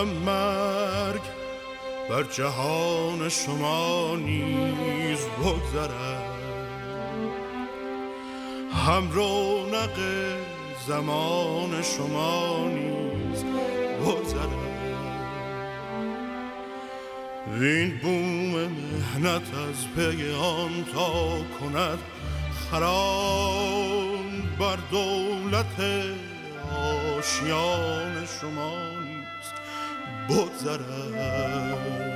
هم مرگ بر جهان شما نیز بگذرد، هم رونق زمان شما نیز بگذرد. این بوم مهنت از پی آن تا کند خرام، بر دولت آشیان شما نیز بگذرد.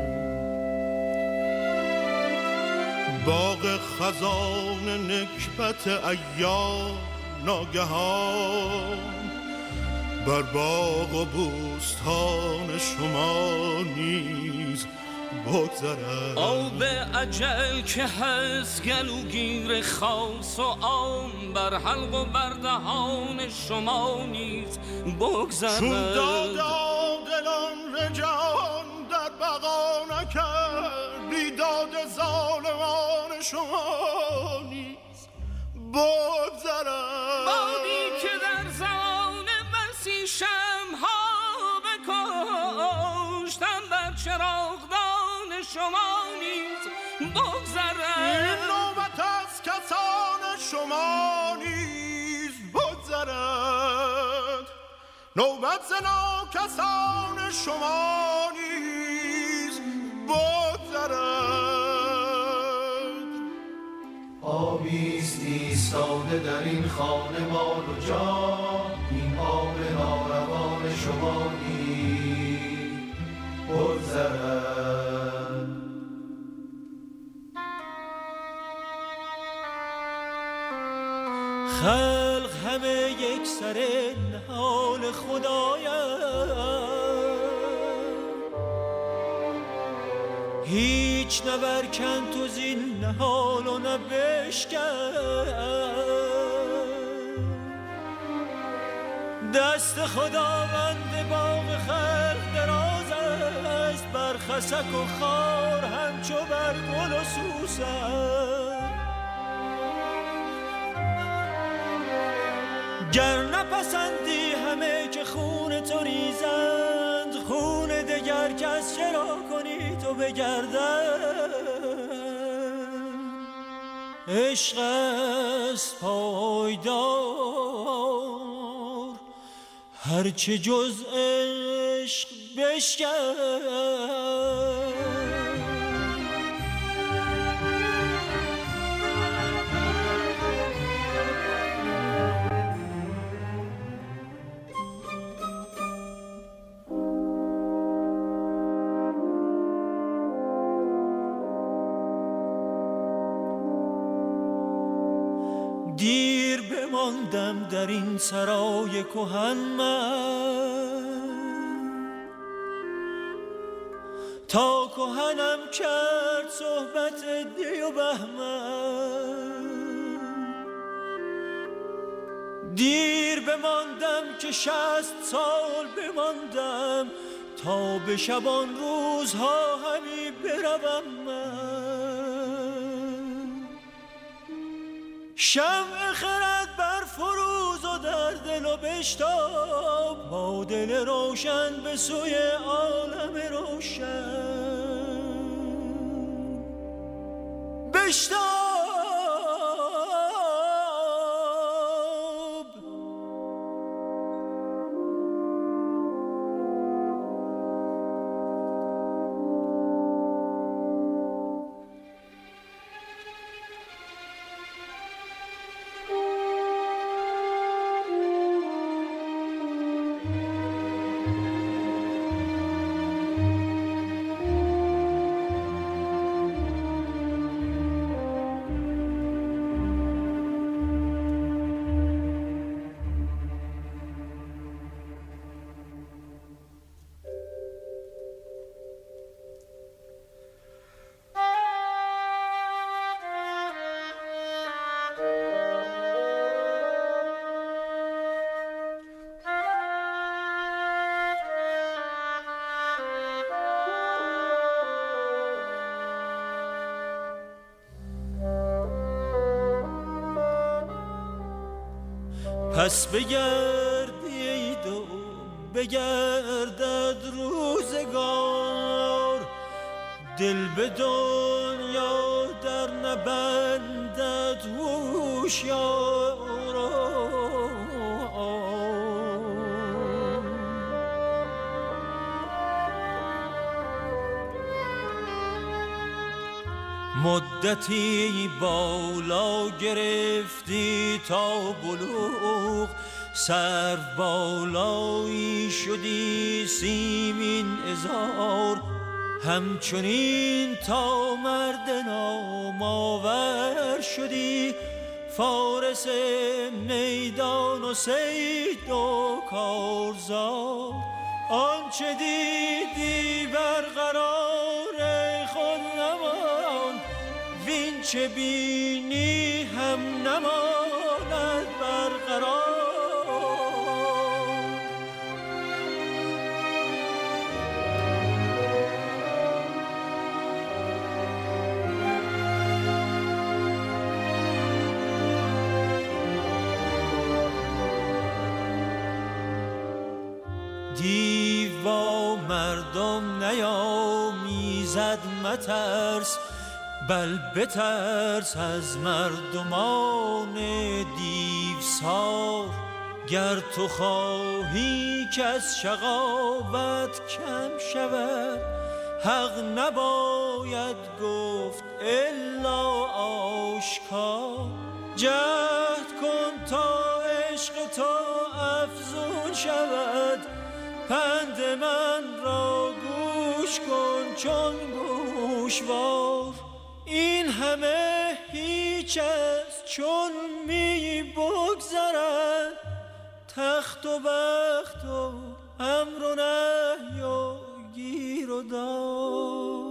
باغ خزان نکبت ایام ناگهان، بر باغ و بوستان شما نیز بگذرد. آب اجل که هست گلوگیر خاص و عام، بر حلق و بر دهان شما نیز بگذرد. چون داد عادلان جهان در بقا نکرد، بیداد ظالمان شما نیز بگذرد. بادی که در زمان بسی شمها بکشتم، بر چراغدان شما نیز بگذرد. این نوبت از کسان شما نیز بگذرد، نوبت ز ناکسان شما نیز بگذرد. آبیست ایستاده در این خانه مال و جان، این آب ناروان شما نیز بگذرد. خلق همه یک سر حال خدایند، هیچ نبرکن تو زین نهال و نبشکن. دست خداوند باغ خلق دراز است، بر خسک و خار همچو بر گل و سوسن. گر نپسندی همه که خون تو ریزند، خون دگر کس چرا کنی تو بگردن. عشق است پایدار هرچه جز عشق بشکن. دیر بماندم در این سرای کهن من، تا کهنم کرد صحبت دی و بهمن. دیر بماندم که 60 سال بماندم، تا به شبان روزها همی بروم من. شمع خرد بر فروز و در دل و بشتاب، با دل روشن به سوی عالم روشن بشتاب. پس بگردید و بگردد روزگار، دل به دنیا در نبندد هوشیاران. مدتی بالا گرفتی تا بلوغ، سر بالایی شدی سیمین ازار، همچنین تا مرد نامآور شدی، فارس میدان و صید و کارزار. آنچه دیدی برقرار خود نمان، وین چه بینی هم نماند برقرار. دیو با مردم نیامیزد مترس، بل بترس از مردمان دیوسار. گر تو خواهی که از شقاوت کم شود، حق نباید گفت الا آشکار. جهد کن تا عشق تو افزون شود، پند من را گوش کن چون گوشوار. این همه هیچ است چون می بگذرد، تخت و بخت و امر و نهی و گیر و دار.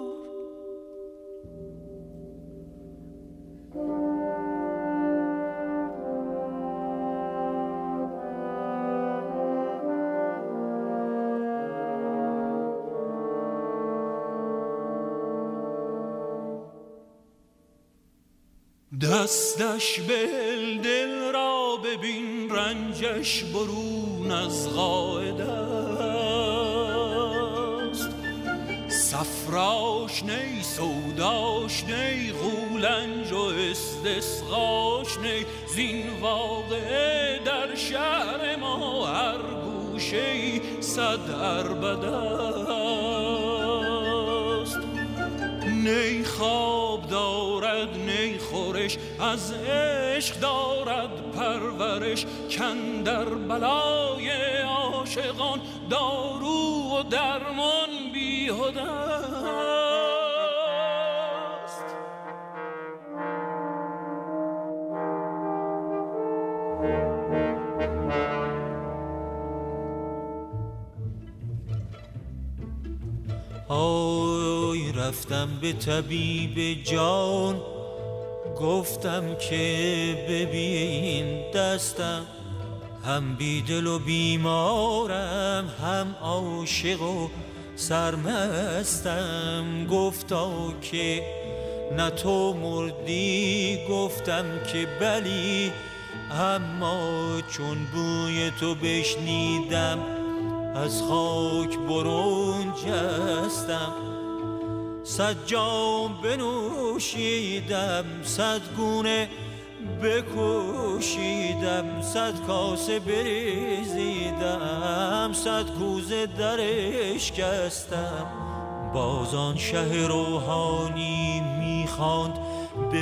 دستش بهل دل را ببین، رنجش برون از قاعده است. صفراش نی سوداش نی، غولنج و استسقاش نی. زین واقعه در شهر ما هر گوشه‌ای صد عربده است. نی خواب دارد نی خورش، از عشق دارد پرورش. کاندر بلای عاشقان دارو و درمان بیهوده است. آی رفتم به طبیب جان، گفتم که ببین دستم، هم بیدل و بیمارم، هم عاشق و سرمستم. گفتا که نه تو مردی، گفتم که بلی، اما چون بوی تو بشنیدم از خاک برون جستم. 100 جام بنوشیدم، 100 گونه بکوشیدم، 100 کاسه بریزیدم، 100 کوزه درش کستم. بازان شه روحانی میخواند به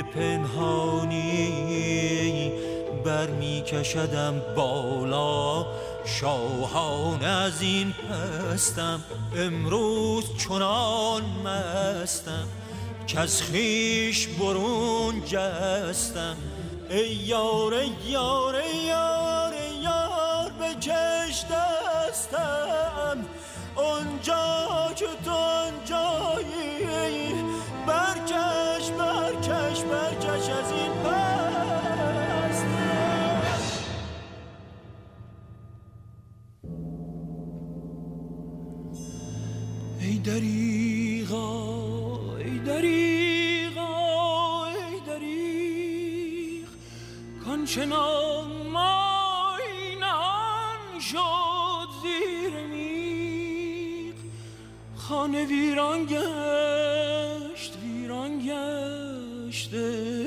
پنهانی، برمی کشدم بالا شاهانه از این پستم. امروز چنان مستم که از خویش برون جستم. ای یار ای یار ای یار ای یار، بکش دستم اونجا که تو اونجایی. برکش برکش برکش از این پست. ای دریغا ای دریغا ای دریغ، کانچنان مای نهان شد زیر می خانه ویران گشت ویران گشته